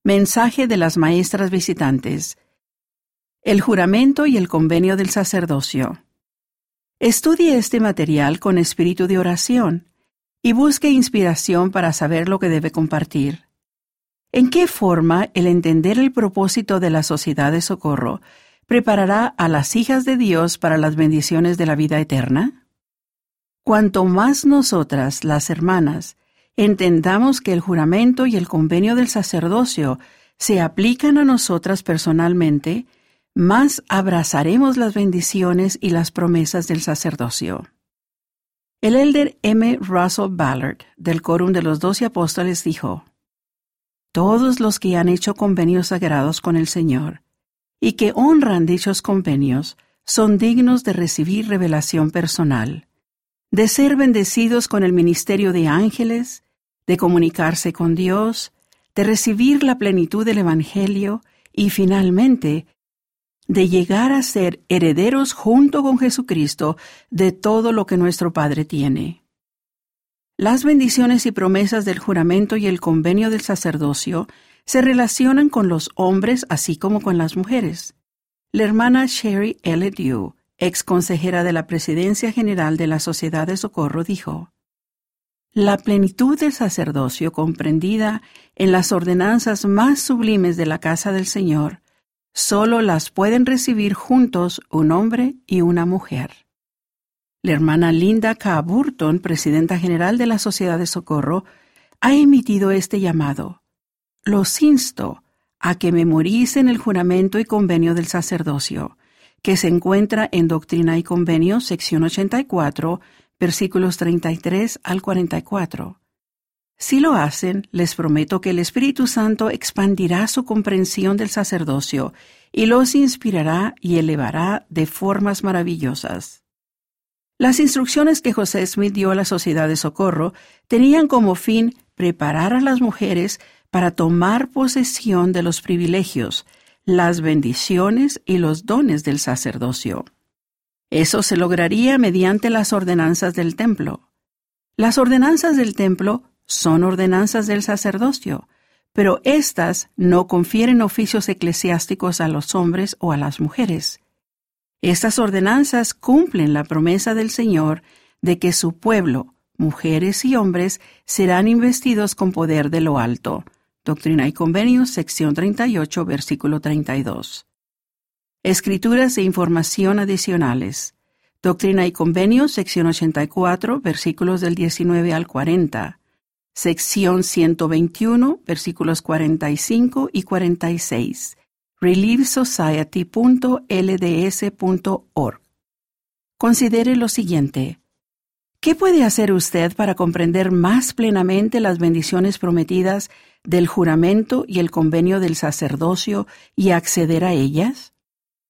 Mensaje de las maestras visitantes. El juramento y el convenio del sacerdocio. Estudie este material con espíritu de oración y busque inspiración para saber lo que debe compartir. ¿En qué forma el entender el propósito de la Sociedad de Socorro preparará a las hijas de Dios para las bendiciones de la vida eterna? Cuanto más nosotras, las hermanas, entendamos que el juramento y el convenio del sacerdocio se aplican a nosotras personalmente, más abrazaremos las bendiciones y las promesas del sacerdocio. El elder M. Russell Ballard, del Quórum de los 12 Apóstoles, dijo: todos los que han hecho convenios sagrados con el Señor y que honran dichos convenios son dignos de recibir revelación personal, de ser bendecidos con el ministerio de ángeles, de comunicarse con Dios, de recibir la plenitud del Evangelio y, finalmente, de llegar a ser herederos junto con Jesucristo de todo lo que nuestro Padre tiene. Las bendiciones y promesas del juramento y el convenio del sacerdocio se relacionan con los hombres así como con las mujeres. La hermana Sherry L. Dew, ex consejera de la Presidencia General de la Sociedad de Socorro, dijo: la plenitud del sacerdocio comprendida en las ordenanzas más sublimes de la casa del Señor solo las pueden recibir juntos un hombre y una mujer. La hermana Linda K. Burton, presidenta general de la Sociedad de Socorro, ha emitido este llamado: los insto a que memoricen el juramento y convenio del sacerdocio, que se encuentra en Doctrina y Convenios, sección 84, versículos 33 al 44. Si lo hacen, les prometo que el Espíritu Santo expandirá su comprensión del sacerdocio y los inspirará y elevará de formas maravillosas. Las instrucciones que José Smith dio a la Sociedad de Socorro tenían como fin preparar a las mujeres para tomar posesión de los privilegios, las bendiciones y los dones del sacerdocio. Eso se lograría mediante las ordenanzas del templo. Las ordenanzas del templo son ordenanzas del sacerdocio, pero éstas no confieren oficios eclesiásticos a los hombres o a las mujeres. Estas ordenanzas cumplen la promesa del Señor de que su pueblo, mujeres y hombres, serán investidos con poder de lo alto. Doctrina y Convenios, sección 38, versículo 32. Escrituras e información adicionales. Doctrina y Convenios, sección 84, versículos del 19 al 40. Sección 121, versículos 45 y 46. reliefsociety.lds.org. Considere lo siguiente: ¿qué puede hacer usted para comprender más plenamente las bendiciones prometidas del juramento y el convenio del sacerdocio y acceder a ellas?